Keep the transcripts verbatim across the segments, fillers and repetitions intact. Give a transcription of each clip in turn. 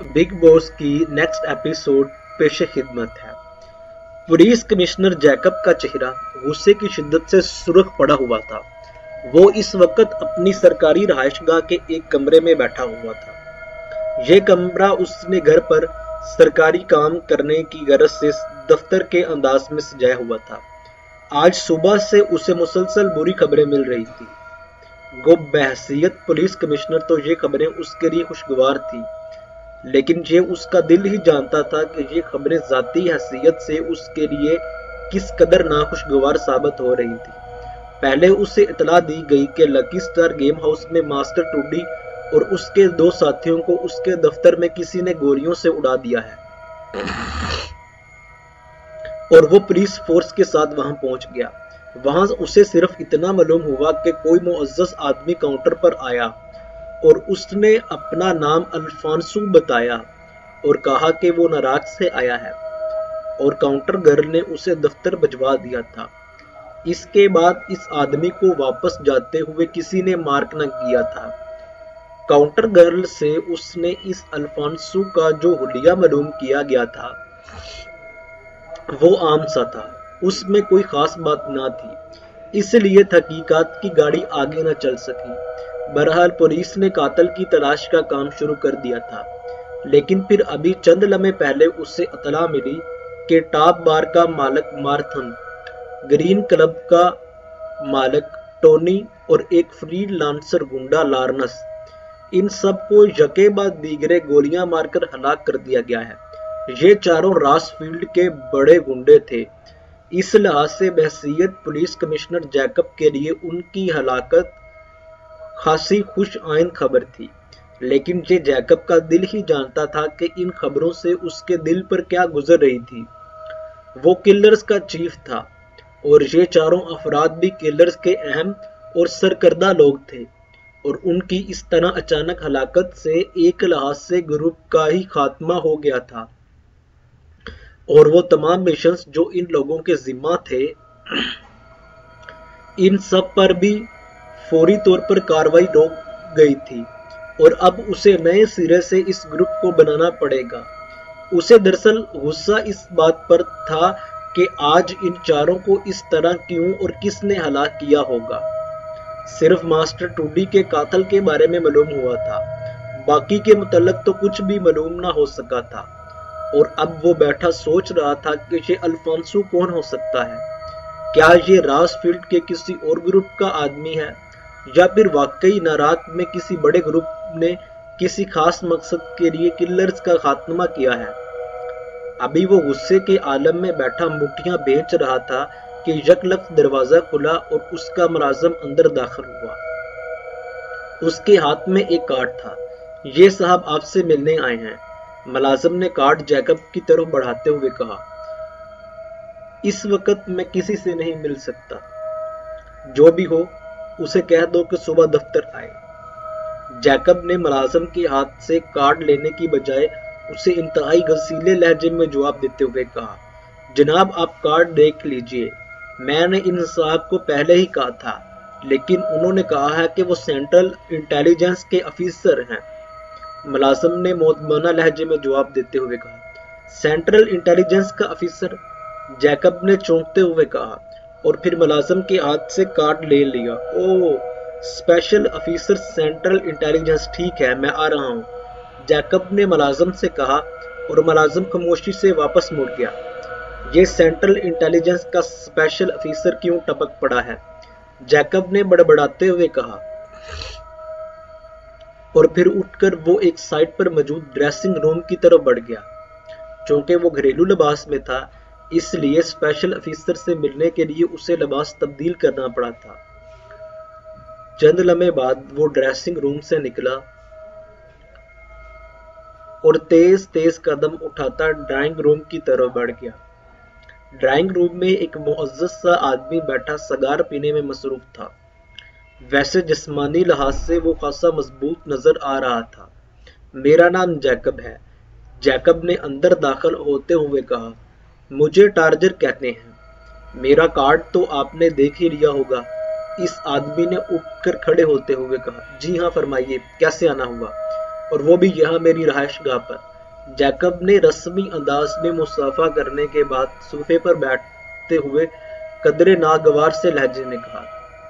Big Boss की next episode पेशे खिदमत है। पुलिस कमिश्नर जैकब का चेहरा गुस्से की शिद्दत से सुर्ख पड़ा हुआ था। वो इस वक्त अपनी सरकारी रहायशगाह के एक कमरे में बैठा हुआ था। ये कमरा उसने घर पर सरकारी काम करने की गरज से दफ्तर के अंदाज में सजाया हुआ था। आज सुबह से उसे मुसलसल बुरी खबरें मिल रही थी। वो बहैसियत पुलिस कमिश्नर तो ये खबरें उसके लिए खुशगवार थी, लेकिन ये उसका दिल ही जानता था कि ये खबरें जाती हैसियत से उसके लिए किस कदर नाखुशगवार साबित हो रही थी। पहले उसे इतला दी गई कि लकी स्टार गेम हाउस में मास्टर टूडी और उसके दो साथियों को उसके दफ्तर में किसी ने गोलियों से उड़ा दिया है, और वो पुलिस फोर्स के साथ वहां पहुंच गया। वहां उसे सिर्फ इतना मालूम हुआ कि कोई मुअज़्ज़ज़ आदमी काउंटर पर आया और उसने अपना नाम अल्फांसो बताया और कहा कि वो नाराज से आया है, और काउंटर गर्ल ने उसे दफ्तर भिजवा दिया था। इसके बाद इस आदमी को वापस जाते हुए किसी ने मार्क न किया था। काउंटर गर्ल से उसने इस अल्फांसो का जो हुलिया मालूम किया गया था वो आम सा था, उसमें कोई खास बात ना थी, इसलिए तहकीकात की गाड़ी आगे न चल सकी। बहरहाल पुलिस ने कातिल की तलाश का काम शुरू कर दिया था, लेकिन फिर अभी चंद लम्हे पहले उसे इत्तला मिली कि टॉप बार का मालिक मार्थन, ग्रीन क्लब का मालिक टोनी और एक फ्रीलांसर गुंडा लार्नस, इन सब को यके बाद दीगरे गोलियां मारकर हलाक कर दिया गया है। ये चारों रासफील्ड के बड़े गुंडे थे। इस लिहाज से बहैसियत पुलिस कमिश्नर जैकब के लिए उनकी हलाकत खासी खुश आइंद खबर थी, लेकिन ये जैकब का दिल ही जानता था कि इन खबरों से उसके दिल पर क्या गुजर रही थी। वो किलर्स का चीफ था, और ये चारों अफराद भी किलर्स के अहम और सरकर्दा लोग थे, और उनकी इस तरह अचानक हलाकत से एक लिहाज से ग्रुप का ही खात्मा हो गया था, और वो तमाम मिशंस जो इन लोगों के जिम्मा थे, इन सब पर भी फौरी तौर पर कार्रवाई रोक गई थी, और अब उसे नए सिरे से इस ग्रुप को बनाना पड़ेगा। उसे दरअसल गुस्सा इस बात पर था कि आज इन चारों को इस तरह क्यों और किसने हलाक किया होगा। सिर्फ मास्टर टूडी के कातिल के बारे में मालूम हुआ था, बाकी के मुतल्लक तो कुछ भी मालूम ना हो सका था, और अब वो बैठा सोच रहा था कि ये अल्फांसो कौन हो सकता है। क्या ये रासफील्ड के किसी और ग्रुप का आदमी है, या फिर वाकई नारात में किसी बड़े ग्रुप ने किसी खास मकसद के लिए किलर्स का खात्मा किया है। अभी वो गुस्से के आलम में बैठा मुट्ठियां बेच रहा था कि यकलक दरवाजा खुला और उसका मुलाजिम अंदर दाखिल हुआ। उसके हाथ में एक कार्ड था। ये साहब आपसे मिलने आए हैं, मुलाजिम ने कार्ड जैकब की तरफ बढ़ाते हुए कहा। इस वक्त मैं किसी से नहीं मिल सकता। जो भी हो उसे कह दो कि सुबह दफ्तर आए। जैकब ने मुलाजिम के हाथ से कार्ड लेने की बजाय उसे इंतहाई गसीले लहजे में जवाब देते हुए कहा, जनाब आप कार्ड देख लीजिए, मैंने इन साहब को पहले ही कहा था, लेकिन उन्होंने कहा है कि वो सेंट्रल इंटेलिजेंस के अफीसर हैं। मुलाजिम ने मोतबाना लहजे में जवाब देते हुए कहा, सेंट्रल इंटेलिजेंस का अफीसर? जैकब ने चौंकते हुए कहा, और फिर मुलाजिम के हाथ से कार्ड ले लिया। Oh, special officer central intelligence, ठीक है मैं आ रहा हूँ, जैकब ने मुलाजिम से कहा, और मुलाजिम खामोशी से वापस मुड़ गया। ये सेंट्रल इंटेलिजेंस का स्पेशल अफीसर क्यों टपक पड़ा है, जैकब ने बड़बड़ाते हुए कहा, और फिर उठकर वो एक साइड पर मौजूद ड्रेसिंग रूम की तरफ बढ़ गया। चूंकि वो घरेलू लिबास में था, इसलिए स्पेशल अफीसर से मिलने के लिए उसे लिबास तब्दील करना पड़ा था। चंद लम्हे बाद वो ड्रेसिंग रूम से निकला और तेज तेज कदम उठाता ड्राइंग रूम की तरफ बढ़ गया। ड्राइंग रूम में एक मुअज़्ज़ज़ सा आदमी बैठा सगार पीने में मसरूफ था। वैसे जिस्मानी लिहाज से वो खासा मजबूत नजर आ रहा था। मेरा नाम जैकब है, जैकब ने अंदर दाखिल होते हुए कहा। मुझे टार्जर कहते हैं। मेरा कार्ड तो आपने देख ही लिया होगा, इस आदमी ने उठकर खड़े होते हुए कहा। जी हाँ फरमाइए, कैसे आना हुआ? और वो भी यहाँ मेरी रहायशगाह पर। जैकब ने रस्मी अंदाज में मुसाफा करने के बाद सोफे पर बैठते हुए कदरे नागवार से लहजे में कहा,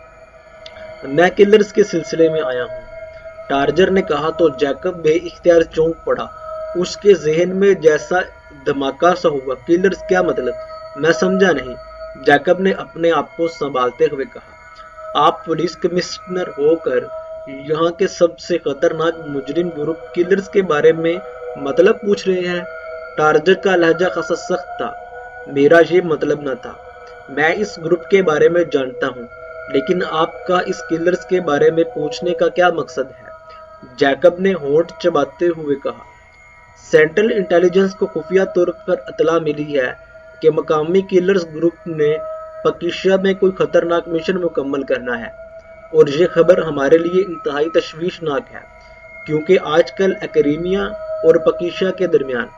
मैं किलर्स के सिलसिले में आया हूँ। टार्जर ने कहा तो जैकब बेइख्तियार चौंक पड़ा। उसके जहन में जैसा धमाका सा हुआ। किलर्स क्या मतलब? मैं समझा नहीं। जैकब ने अपने आप को संभालते हुए कहा, आप पुलिस कमिश्नर होकर यहाँ के सबसे खतरनाक मुजरिम ग्रुप किलर्स के बारे में मतलब पूछ रहे हैं? टार्जर का लहजा खासा सख्त था। मेरा ये मतलब न था। मैं इस ग्रुप के बारे में जानता हूँ, लेकिन आपका इस किलर्स के बारे में पूछने का क्या मकसद है? जैकब ने होंठ चबाते हुए कहा, सेंट्रल इंटेलिजेंस को खुफिया तौर पर इत्तला मिली है कि मकामी किलर्स ग्रुप ने पकीशिया में कोई खतरनाक मिशन मुकम्मल करना है, और ये खबर हमारे लिए इंतहाई तशवीशनाक है, क्योंकि आजकल एकेडमिया और पकीशिया के दरमियान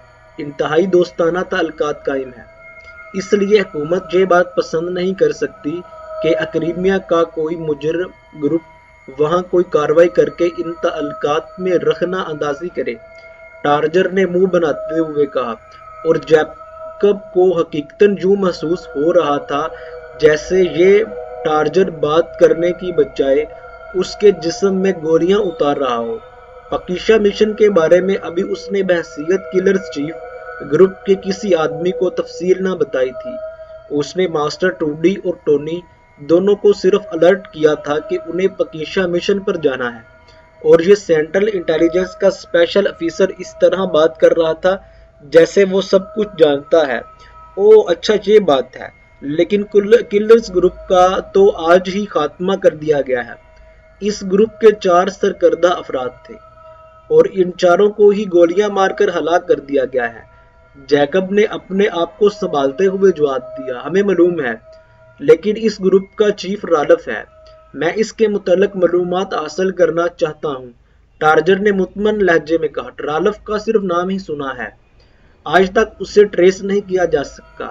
इंतहाई दोस्ताना ताल्लुकात कायम है। इसलिए हुकूमत ये बात पसंद नहीं कर सकती कि एकेडमिया का कोई मुजरिम ग्रुप वहां कोई कार्रवाई करके इन ताल्लुकात में रखना अंदाजी करे। टार्जर ने मुंह बनाते हुए कहा, और जैकब को हकीकतन यूं महसूस हो रहा था जैसे ये टार्जर बात करने की बजाय उसके जिस्म में गोलियां उतार रहा हो। पकीशिया मिशन के बारे में अभी उसने बहसीयत किलर्स चीफ ग्रुप के किसी आदमी को तफसील न बताई थी। उसने मास्टर टूडी और टोनी दोनों को सिर्फ अलर्ट किया था कि उन्हें पकीशिया मिशन पर जाना है, और ये सेंट्रल इंटेलिजेंस का स्पेशल ऑफिसर इस तरह बात कर रहा था जैसे वो सब कुछ जानता है। ओ अच्छा, ये बात है, लेकिन किलर्स ग्रुप का तो आज ही खात्मा कर दिया गया है। इस ग्रुप के चार सरकर्दा अफराद थे, और इन चारों को ही गोलियां मारकर हलाक कर दिया गया है। जैकब ने अपने आप को संभालते हुए जवाब दिया, हमें मालूम है, लेकिन इस ग्रुप का चीफ रालफ है। मैं इसके मुतल्लिक मालूमात हासिल करना चाहता हूँ। टार्जर ने मुतमन लहजे में कहा, रालफ का सिर्फ नाम ही सुना है, आज तक उसे ट्रेस नहीं किया जा सका।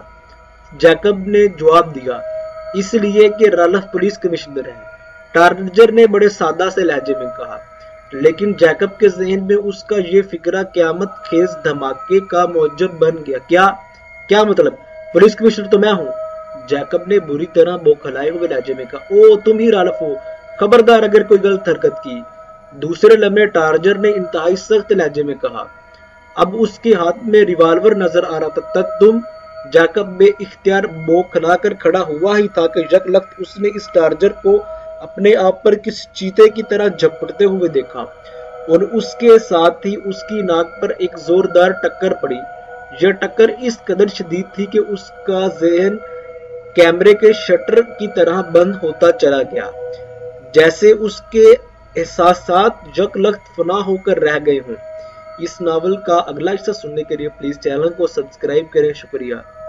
जैकब ने जवाब दिया, इसलिए कि रालफ पुलिस कमिश्नर है। टार्जर ने बड़े सादा से लहजे में कहा, लेकिन जैकब के जहन में उसका ये फिक्रा क़यामत खेज धमाके का मौजब बन गया। क्या क्या मतलब? पुलिस कमिश्नर तो मैं हूँ। जैकब ने बुरी तरह बौखलाए हुए लहजे में कहा, ओ तुम ही रालफ हो, खबरदार अगर कोई गलत हरकत की। दूसरे लम्हे टार्जर ने इंतहाई सख्त लहजे में कहा। अब उसके हाथ में रिवाल्वर नजर आ रहा था। तब तुम? जैकब बेइख्तियार बौखला कर खड़ा हुआ ही था कि यकलख्त उसने इस टार्जर को अपने आप पर किस चीते की तरह झपटते हुए देखा, और उसके साथ ही उसकी नाक पर एक जोरदार टक्कर पड़ी। यह टक्कर इस कदर शदीद थी कि उसका जहन कैमरे के शटर की तरह बंद होता चला गया, जैसे उसके एहसासात यकलख्त फना होकर रह गए हों। इस नावल का अगला हिस्सा सुनने के लिए प्लीज चैनल को सब्सक्राइब करें। शुक्रिया।